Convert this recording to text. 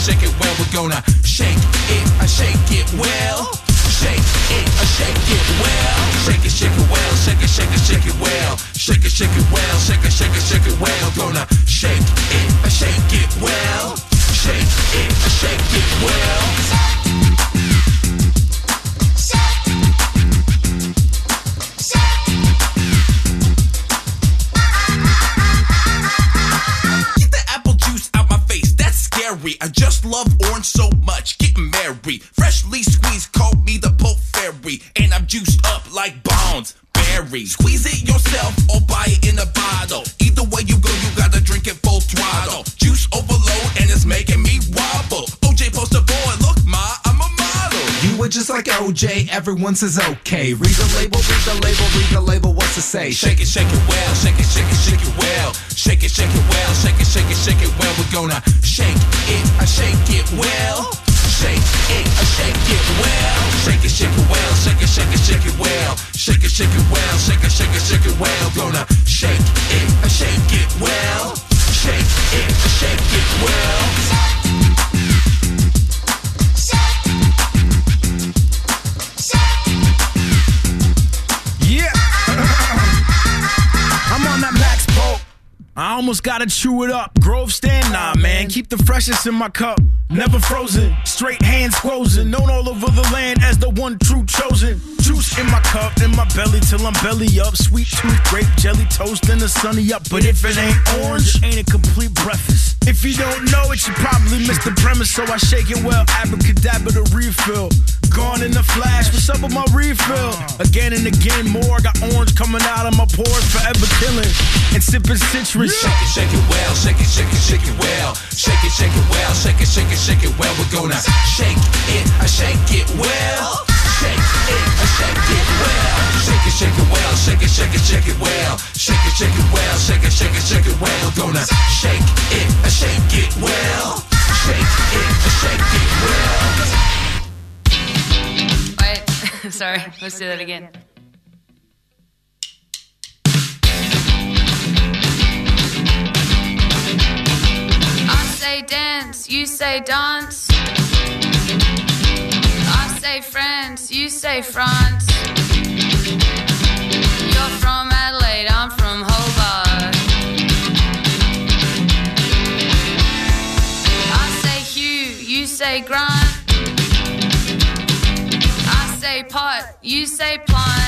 shake it well. We're gonna shake it well. Shake it well. Shake it well. Shake it well. Shake it well. Shake it well. Gonna shake it well. Shake it well. Get the apple juice out my face, that's scary. I just love orange so much, getting married. Freshly squeezed, call me the Pope Fairy. And I'm juiced up like Bones Berry. Squeeze it yourself or buy it in a bottle. Either way you go, you gotta drink it full throttle. Juice overload and it's making me wobble. OJ poster boy, look ma, I'm a model. You were just like OJ, everyone says okay. Read the label, what's it say? Shake it well, shake it well. Shake it well, shake it well. We're gonna shake it well. Shake it well. Shake it well. Shake it well. Shake it well. Shake it well. Gonna shake it well. Shake it well. Yeah. I'm on that Max Pope. I almost gotta chew it up. Grove stand, nah, man. Keep the freshness in my cup. Never frozen, straight hands frozen. Known all over the land as the one true chosen. Juice in my cup, in my belly till I'm belly up. Sweet tooth, grape jelly, toast, and the sunny up. But if it ain't orange, ain't a complete breakfast. If you don't know it, you probably missed the premise. So I shake it well, abracadabra the refill. Gone in the flash, what's up with my refill? Again and again, more. Got orange coming out of my pores, forever killing. And sipping citrus. Shake it well, shake it well. Shake it well, shake it well. We're gonna shake it well. Shake it well. Shake it well. Shake it well. Shake it well. Gonna shake it well. Shake it well. Wait, sorry, let's do that again. I say dance, you say dance. I say France, you say France. You're from Adelaide, I'm from Hobart. I say Hugh, you say Grant. I say pot, you say plant.